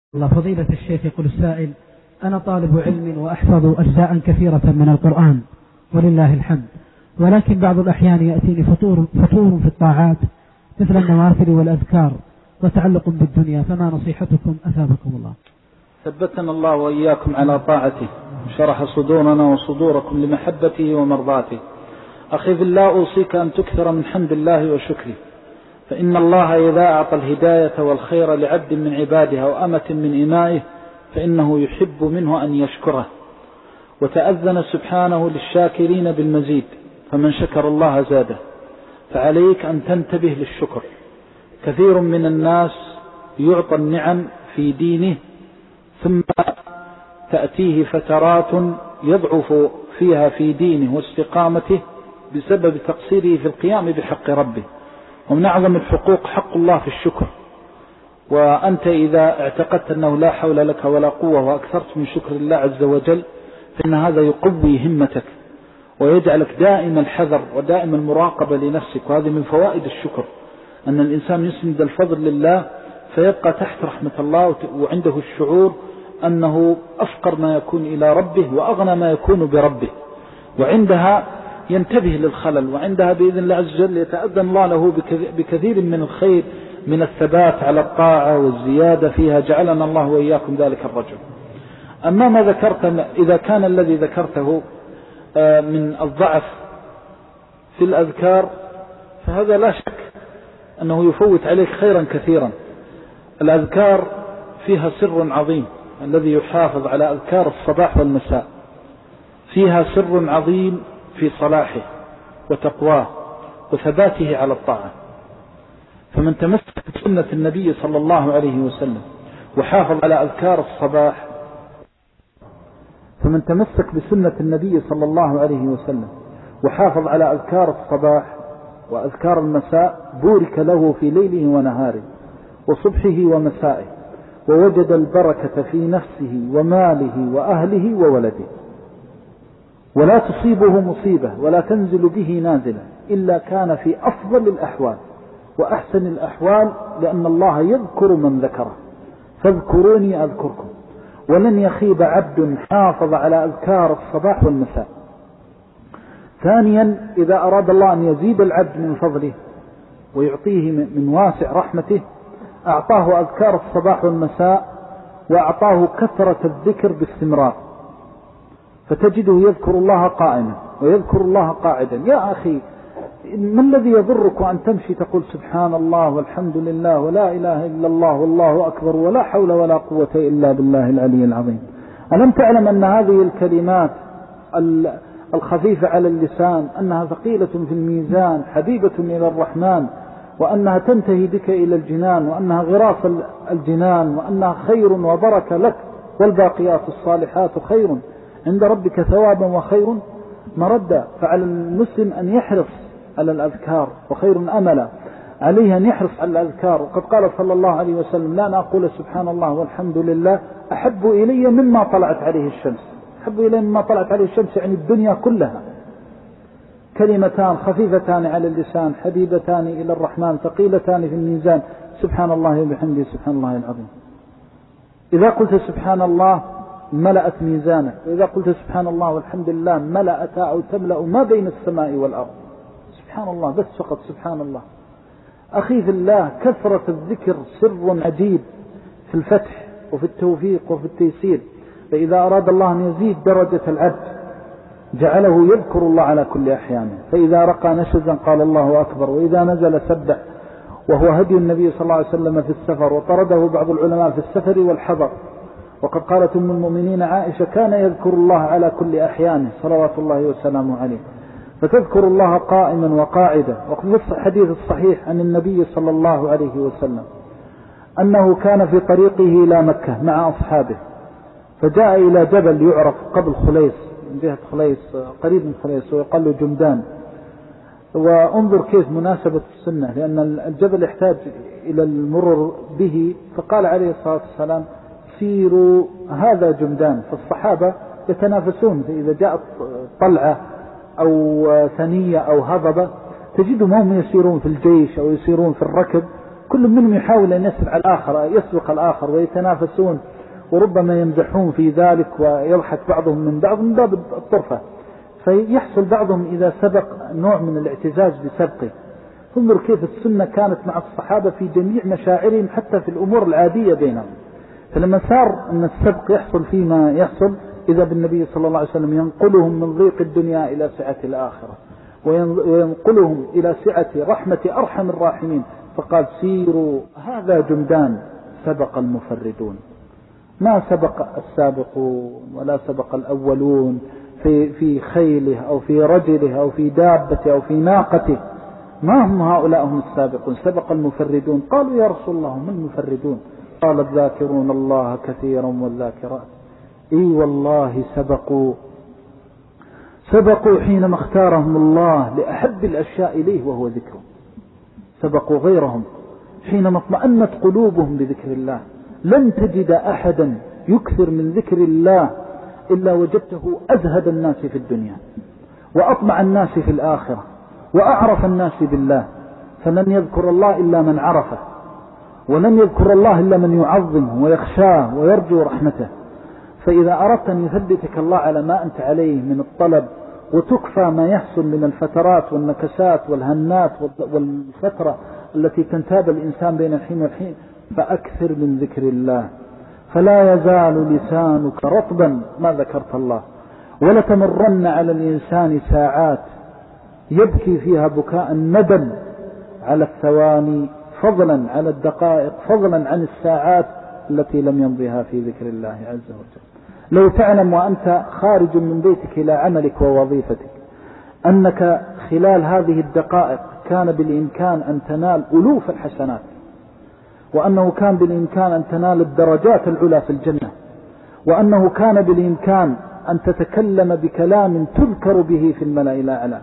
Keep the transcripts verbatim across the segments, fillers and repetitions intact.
الله. فضيلة الشيخ، يقول السائل: أنا طالب علم وأحفظ أجزاء كثيرة من القرآن ولله الحمد، ولكن بعض الأحيان يأتيني فطور, فطور في الطاعات مثل النوافل والأذكار وتعلق بالدنيا، فما نصيحتكم أثابكم الله؟ ثبتنا الله وإياكم على طاعته، شرح صدورنا وصدوركم لمحبته ومرضاته. أخي في الله، أوصيك أن تكثر من حمد الله وشكره، فإن الله إذا أعطى الهداية والخير لعبد من عباده أو أمة من إمائه فإنه يحب منه أن يشكره، وتأذن سبحانه للشاكرين بالمزيد، فمن شكر الله زاده. فعليك أن تنتبه للشكر. كثير من الناس يعطى النعم في دينه ثم تأتيه فترات يضعف فيها في دينه واستقامته بسبب تقصيره في القيام بحق ربه. ومن أعظم الحقوق حق الله في الشكر، وأنت إذا اعتقدت أنه لا حول لك ولا قوة وأكثرت من شكر الله عز وجل فإن هذا يقوي همتك ويجعلك دائما الحذر ودائما المراقبة لنفسك. وهذه من فوائد الشكر، أن الإنسان يسند الفضل لله فيبقى تحت رحمة الله، وعنده الشعور أنه أفقر ما يكون إلى ربه وأغنى ما يكون بربه، وعندها ينتبه للخلل، وعندها بإذن الله عز وجل يتأذن الله له بكثير من الخير، من الثبات على الطاعة والزيادة فيها. جعلنا الله وإياكم ذلك الرجل. أما ما ذكرت، إذا كان الذي ذكرته من الضعف في الأذكار فهذا لا شك أنه يفوت عليك خيرا كثيرا. الأذكار فيها سر عظيم، الذي يحافظ على أذكار الصباح والمساء فيها سر عظيم في صلاحه وتقواه وثباته على الطاعة. فمن تمسك بسنة النبي صلى الله عليه وسلم وحافظ على أذكار الصباح فمن تمسك بسنة النبي صلى الله عليه وسلم وحافظ على أذكار الصباح وأذكار المساء بورك له في ليله ونهاره وصبحه ومسائه، ووجد البركة في نفسه وماله وأهله وولده، ولا تصيبه مصيبة ولا تنزل به نازلة إلا كان في أفضل الأحوال وأحسن الأحوال، لأن الله يذكر من ذكره، فاذكروني أذكركم. ولن يخيب عبد حافظ على أذكار الصباح والمساء. ثانيا، إذا أراد الله أن يزيد العبد من فضله ويعطيه من واسع رحمته أعطاه أذكار الصباح والمساء، وأعطاه كثرة الذكر باستمرار، فتجده يذكر الله قائما ويذكر الله قاعدا. يا أخي، ما الذي يضرك أن تمشي تقول سبحان الله والحمد لله ولا إله إلا الله والله أكبر ولا حول ولا قوة إلا بالله العلي العظيم؟ ألم تعلم أن هذه الكلمات الخفيفة على اللسان أنها ثقيلة في الميزان حبيبة إلى الرحمن، وأنها تنتهي بك إلى الجنان، وأنها غراس الجنان، وأنها خير وبركة لك، والباقيات الصالحات خير عند ربك ثوابا وخير مردا. فعلى المسلم أن يحرص على الأذكار، وخير أملا عليه أن يحرص على الأذكار. وقد قال صلى الله عليه وسلم: لا نقول سبحان الله والحمد لله أحب إلي مما طلعت عليه الشمس. أحب إلي مما طلعت عليه الشمس يعني الدنيا كلها. كلمتان خفيفتان على اللسان حبيبتان إلى الرحمن ثقيلتان في الميزان، سبحان الله وبحمده سبحان الله العظيم. إذا قلت سبحان الله ملأت ميزانك، وإذا قلت سبحان الله والحمد لله ملأت أو تملأ ما بين السماء والأرض. سبحان الله بس فقط سبحان الله. أخي في الله، كثرة الذكر سر عجيب في الفتح وفي التوفيق وفي التيسير. فإذا أراد الله أن يزيد درجة العبد جعله يذكر الله على كل أحيانه، فإذا رقى نشزا قال الله أكبر، وإذا نزل سبح، وهو هدي النبي صلى الله عليه وسلم في السفر، وطرده بعض العلماء في السفر والحضر. وقد قالت أم المؤمنين عائشة: كان يذكر الله على كل أحيانه صلوات الله وسلامه عليه. فتذكر الله قائما وقاعدا. وقد في الحديث الصحيح عن النبي صلى الله عليه وسلم أنه كان في طريقه إلى مكة مع أصحابه، فجاء إلى جبل يعرف قبل خليص، من جهة خليص قريب من خليص، ويقال له جمدان. وانظر كيف مناسبة السنة، لأن الجبل يحتاج إلى المرور به، فقال عليه الصلاة والسلام: سيروا هذا جمدان. فالصحابة يتنافسون، فإذا جاءت طلعة أو ثنية أو هضبة تجدهم هم يسيرون في الجيش أو يسيرون في الركب، كل منهم يحاول أن يسبق الآخر يسبق الآخر ويتنافسون، وربما يمزحون في ذلك ويضحك بعضهم من بعض من باب الطرفة، فيحصل بعضهم إذا سبق نوع من الاعتزاز بسبقه. انظر كيف السنة كانت مع الصحابة في جميع مشاعرهم حتى في الأمور العادية بينهم. فلما صار أن السبق يحصل فيما يحصل، إذا بالنبي صلى الله عليه وسلم ينقلهم من ضيق الدنيا إلى سعة الآخرة، وينقلهم إلى سعة رحمة أرحم الراحمين، فقال سيروا هذا جمدان سبق المفردون. ما سبق السابقون ولا سبق الأولون في في خيله أو في رجله أو في دابته أو في ناقته، ما هم هؤلاء هم السابقون، سبق المفردون. قالوا يا رسول الله هم المفردون؟ قال الذاكرون الله كثيرا والذاكرات. اي والله سبقوا سبقوا حينما اختارهم الله لأحب الأشياء إليه وهو ذكره. سبقوا غيرهم حينما اطمأنت قلوبهم بذكر الله. لن تجد أحدا يكثر من ذكر الله إلا وجدته أزهد الناس في الدنيا وأطمع الناس في الآخرة وأعرف الناس بالله. فلن يذكر الله إلا من عرفه، ولن يذكر الله إلا من يعظمه ويخشاه ويرجو رحمته. فإذا أردت أن يثبتك الله على ما أنت عليه من الطلب، وتكفى ما يحصل من الفترات والنكسات والهنات والفترة التي تنتاب الإنسان بين الحين والحين، فأكثر من ذكر الله. فلا يزال لسانك رطبا ما ذكرت الله. ولتمرن على الإنسان ساعات يبكي فيها بكاء الندم على الثواني فضلا على الدقائق، فضلا عن الساعات التي لم يمضيها في ذكر الله عز وجل. لو تعلم وأنت خارج من بيتك إلى عملك ووظيفتك أنك خلال هذه الدقائق كان بالإمكان أن تنال ألوف الحسنات، وأنه كان بالإمكان أن تنال الدرجات العلى في الجنة، وأنه كان بالإمكان أن تتكلم بكلام تذكر به في الملأ الأعلى،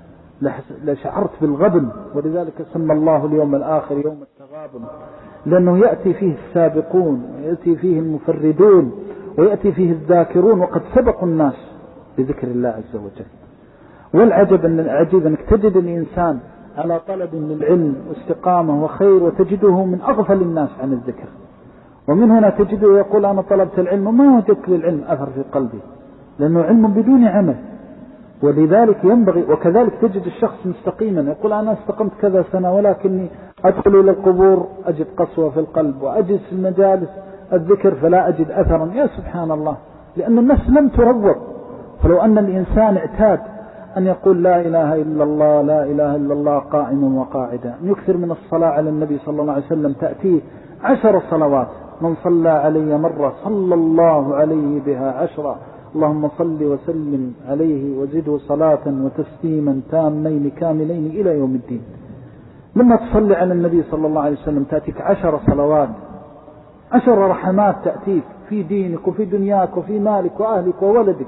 لشعرت بالغبن. ولذلك سمى الله اليوم الآخر يوم التغابن، لأنه يأتي فيه السابقون ويأتي فيه المفردون ويأتي فيه الذاكرون، وقد سبقوا الناس بذكر الله عز وجل. والعجب أن العجيب أنك تجد الإنسان على طلب للعلم واستقامة وخير، وتجده من أغفل الناس عن الذكر. ومن هنا تجده يقول أنا طلبت العلم وما وجدت للعلم أثر في قلبي، لأنه علم بدون عمل. ولذلك ينبغي، وكذلك تجد الشخص مستقيما يقول أنا استقمت كذا سنة، ولكني أدخل إلى القبور أجد قسوة في القلب، وأجلس في المجالس الذكر فلا أجد أثرا. يا سبحان الله، لأن النفس لم تروض. فلو أن الإنسان اعتاد أن يقول لا إله إلا الله لا إله إلا الله قائما وقاعدا، أن يكثر من الصلاة على النبي صلى الله عليه وسلم، تأتيه عشر صلوات، من صلى علي مرة صلى الله عليه بها عشرة، اللهم صل وسلم عليه وزده صلاة وتسليما تامين كاملين إلى يوم الدين. لما تصلي على النبي صلى الله عليه وسلم تأتيك عشر صلوات، عشر رحمات تأتيك في دينك وفي دنياك وفي مالك وأهلك وولدك.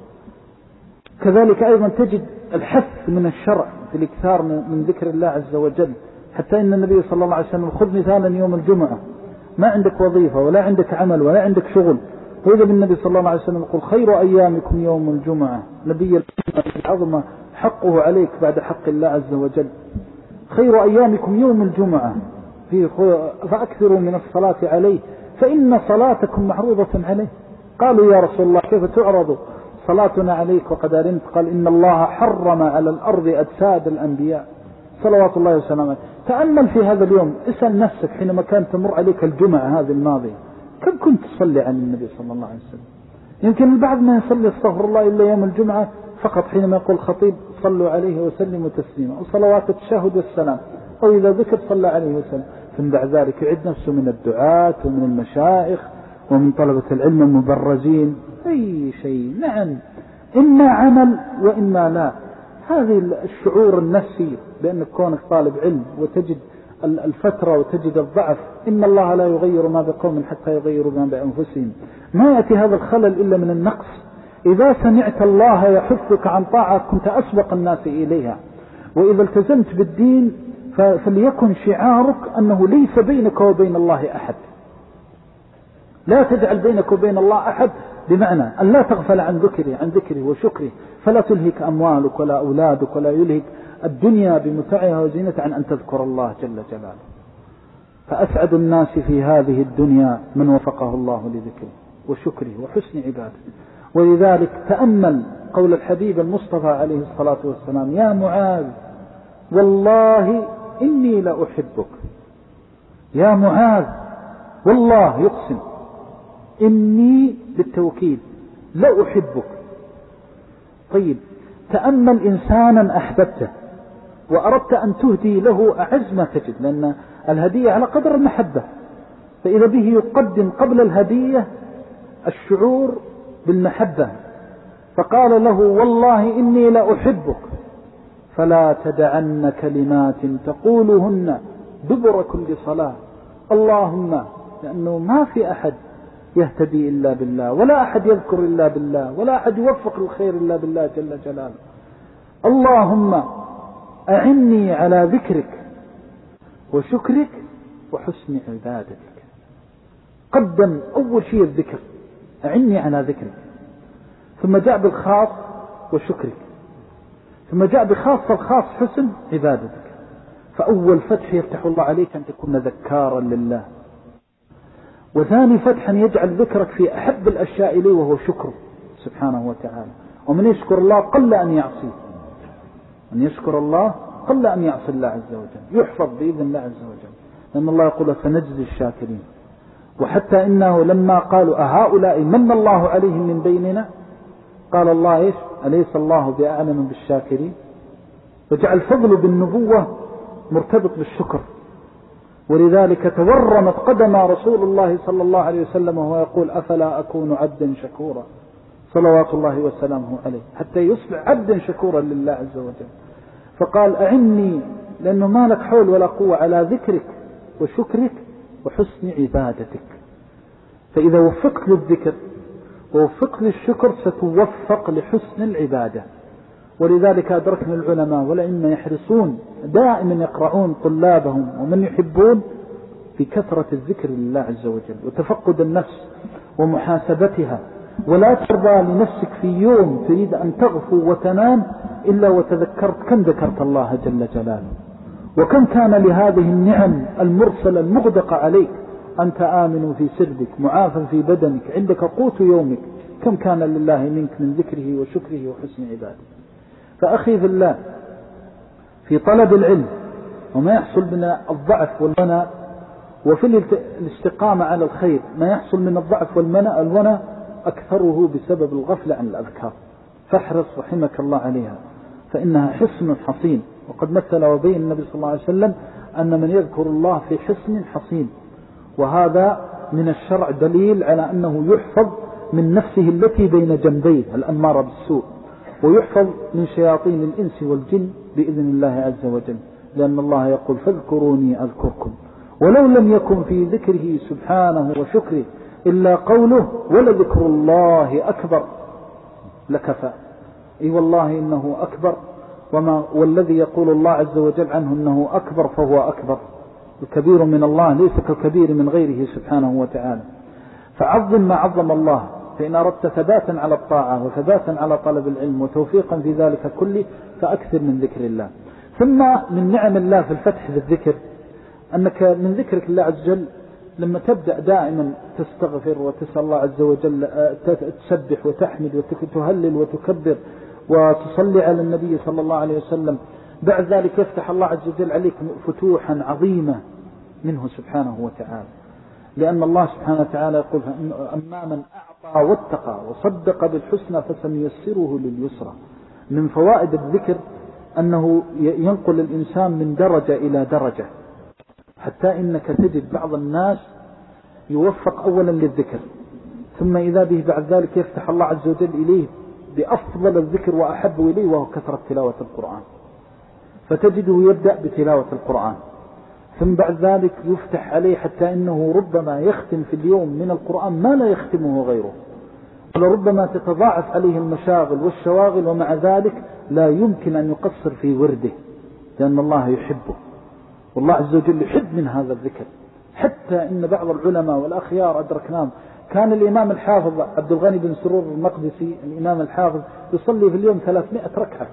كذلك أيضا تجد الحث من الشرع في الإكثار من ذكر الله عز وجل، حتى إن النبي صلى الله عليه وسلم خذ مثالا يوم الجمعة، ما عندك وظيفة ولا عندك عمل ولا عندك شغل، وإذا بالنبي صلى الله عليه وسلم يقول خير أيامكم يوم الجمعة. نبي العظمة حقه عليك بعد حق الله عز وجل، خير أيامكم يوم الجمعة فأكثروا من الصلاة عليه فإن صلاتكم معروضة عليه. قالوا يا رسول الله كيف تعرض صلاتنا عليك وقد أرمت؟ قال إن الله حرم على الأرض أجساد الأنبياء صلوات الله وسلامه. تأمل في هذا اليوم، اسأل نفسك حينما كانت تمر عليك الجمعة هذه الماضية كم كنت تصلي عن النبي صلى الله عليه وسلم؟ يمكن البعض ما يصلي استغفر الله إلا يوم الجمعة فقط حينما يقول خطيب صلوا عليه وسلموا تسليما، وصلوات التشهد والسلام، أو إذا ذكر صلى عليه وسلم. ثم بعد ذلك يعد نفسه من الدعاة ومن المشايخ ومن طلبة العلم المبرزين، أي شيء. نعم، إما عمل وإما لا. هذه الشعور النفسي بأنك كونك طالب علم وتجد الفترة وتجد الضعف، إن الله لا يغير ما بقوم حتى يغيروا ما بأنفسهم. ما يأتي هذا الخلل إلا من النقص. إذا سمعت الله يحثك عن طاعة كنت أسبق الناس إليها، وإذا التزمت بالدين فليكن شعارك أنه ليس بينك وبين الله أحد. لا تجعل بينك وبين الله أحد، بمعنى أن لا تغفل عن ذكره عن ذكره وشكره، فلا تلهك أموالك ولا أولادك ولا يلهك الدنيا بمتعها وزينتها عن أن تذكر الله جل جلاله. فأسعد الناس في هذه الدنيا من وفقه الله لذكره وشكره وحسن عبادته. ولذلك تأمل قول الحبيب المصطفى عليه الصلاة والسلام: يا معاذ والله إني لأحبك. يا معاذ والله يقسم إني بالتوكيد لأحبك. طيب تأمل إنسانا أحببته وأردت أن تهدي له أعز ما تجد، لأن الهدية على قدر المحبة، فإذا به يقدم قبل الهدية الشعور بالمحبة، فقال له: والله إني لأحبك فلا تدعن كلمات تقولهن دبر كل صلاة اللهم، لأنه ما في أحد يهتدي إلا بالله، ولا أحد يذكر إلا بالله، ولا أحد يوفق الخير إلا بالله جل جلاله. اللهم أعني على ذكرك وشكرك وحسن عبادتك. قدم أول شيء الذكر، أعني على ذكرك، ثم جاء بالخاص وشكرك، ثم جاء بخاص الخاص حسن عبادتك. فأول فتح يفتح الله عليك أن تكون ذكارا لله، وثاني فتح أن يجعل ذكرك في أحب الأشياء إليه وهو شكره سبحانه وتعالى. ومن يشكر الله قل أن يعصيه، من يشكر الله قل أن يعصي الله عز وجل، يحفظ بإذن الله عز وجل، لأن الله يقول: سنجزي الشاكرين. وحتى إنه لما قالوا: أهؤلاء من الله عليهم من بيننا، قال الله: إيش؟ أليس الله بأعلم بالشاكرين؟ وجعل فضل بالنبوة مرتبط بالشكر. ولذلك تورمت قدم رسول الله صلى الله عليه وسلم وهو يقول: أفلا أكون عبدا شكورا، صلوات الله وسلامه عليه، حتى يصبح عبدا شكورا لله عز وجل. فقال: أعني، لأنه ما لك حول ولا قوة، على ذكرك وشكرك وحسن عبادتك. فإذا وفقت للذكر ووفقت للشكر ستوفق لحسن العبادة. ولذلك أدركنا العلماء والأئمة يحرصون دائما يقرعون طلابهم ومن يحبون في كثرة الذكر لله عز وجل وتفقد النفس ومحاسبتها. ولا ترضى لنفسك في يوم تريد أن تغفو وتنام إلا وتذكرت كم ذكرت الله جل جلاله، وكم كان لهذه النعم المرسلة المغدقة عليك. أنت آمن في سربك، معافى في بدنك، عندك قوت يومك، كم كان لله منك من ذكره وشكره وحسن عباده. فأخي في الله، في طلب العلم وما يحصل من الضعف والمنى، وفي الاستقامة على الخير ما يحصل من الضعف والمنى أكثره بسبب الغفلة عن الأذكار. فاحرص رحمك الله عليها، فإنها حصن حصين. وقد مثل وبين النبي صلى الله عليه وسلم أن من يذكر الله في حصن حصين، وهذا من الشرع دليل على أنه يحفظ من نفسه التي بين جنبيه الأمارة بالسوء، ويحفظ من شياطين الإنس والجن بإذن الله عز وجل، لأن الله يقول: فاذكروني أذكركم. ولو لم يكن في ذكره سبحانه وشكره إلا قوله: ولذكر الله أكبر لكفى. أي والله إنه أكبر، وما والذي يقول الله عز وجل عنه إنه أكبر فهو أكبر. الكبير من الله ليس كالكبير من غيره سبحانه وتعالى. فعظم ما عظم الله، فإن أردت ثباتا على الطاعة وثباتا على طلب العلم وتوفيقا في ذلك كله فأكثر من ذكر الله. ثم من نعم الله في الفتح بالذكر أنك من ذكرك الله عز وجل لما تبدأ دائما تستغفر وتسأل الله عز وجل، تسبح وتحمد وتهلل وتكبر وتصلي على النبي صلى الله عليه وسلم، بعد ذلك يفتح الله عز وجل عليك فتوحا عظيمة منه سبحانه وتعالى. لأن الله سبحانه وتعالى يقول: أما من أعطى واتقى وصدق بالحسنى فسنيسره لليسرى. من فوائد الذكر أنه ينقل الإنسان من درجة إلى درجة، حتى إنك تجد بعض الناس يوفق أولا للذكر، ثم إذا به بعد ذلك يفتح الله عز وجل إليه بأفضل الذكر وأحب إليه وهو كثرة تلاوة القرآن، فتجده يبدأ بتلاوة القرآن، ثم بعد ذلك يفتح عليه حتى إنه ربما يختم في اليوم من القرآن ما لا يختمه غيره، ولربما تتضاعف عليه المشاغل والشواغل، ومع ذلك لا يمكن أن يقصر في ورده، لأن الله يحبه، والله عز وجل يحب من هذا الذكر. حتى إن بعض العلماء والأخيار أدركناهم، كان الإمام الحافظ عبد الغني بن سرور المقدسي الإمام الحافظ يصلي في اليوم ثلاثمائة ركعة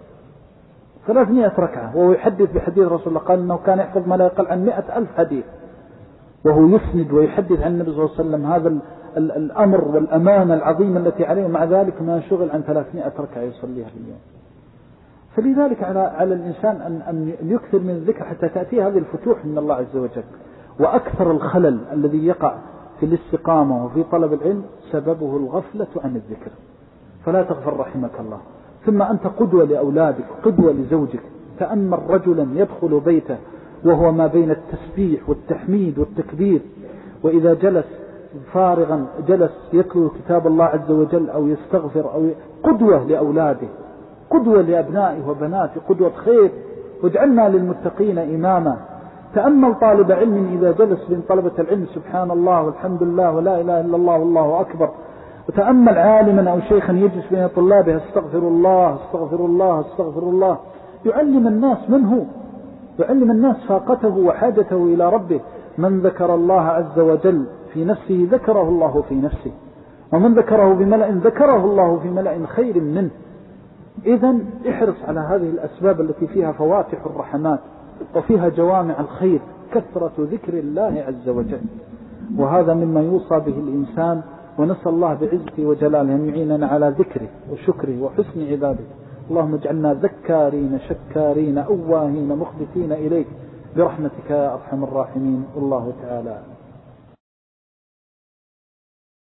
ثلاثمائة ركعة، وهو يحدث بحديث رسول الله قال إنه كان يحفظ ما لا يقل عن مئة ألف حديث وهو يسند ويحدث عن النبي صلى الله عليه وسلم هذا الأمر والأمانة العظيمة التي عليه، ومع ذلك ما شغل عن ثلاثمائة ركعة يصليها في اليوم. فلذلك على على الإنسان أن أن يكثر من الذكر حتى تأتي هذه الفتوح من الله عز وجل. وأكثر الخلل الذي يقع في الاستقامة وفي طلب العلم سببه الغفلة عن الذكر، فلا تغفل رحمك الله. ثم أنت قدوة لأولادك، قدوة لزوجك. تأمل رجلا يدخل بيته وهو ما بين التسبيح والتحميد والتكبير، وإذا جلس فارغا جلس يتلو كتاب الله عز وجل أو يستغفر أو ي... قدوة لأولاده، قدوة لأبنائه وبناته، قدوة خير. واجعلنا للمتقين إماما. تأمل طالب علم إذا جلس بين طلبة العلم سبحان الله والحمد لله ولا إله إلا الله والله أكبر. وتأمل عالما أو شيخا يجلس بين طلابه استغفر الله استغفر الله استغفر الله، يعلم الناس منه، يعلم الناس فاقته وحاجته إلى ربه. من ذكر الله عز وجل في نفسه ذكره الله في نفسه، ومن ذكره بملأ ذكره الله في ملأ خير منه. إذن احرص على هذه الأسباب التي فيها فواتح الرحمات وفيها جوامع الخير، كثرة ذكر الله عز وجل، وهذا مما يوصى به الإنسان. ونسأل الله بعزته وجلاله أن يعيننا على ذكره وشكره وحسن عباده. اللهم اجعلنا ذكارين شكارين أواهين مخبتين إليك برحمتك يا أرحم الراحمين. والله تعالى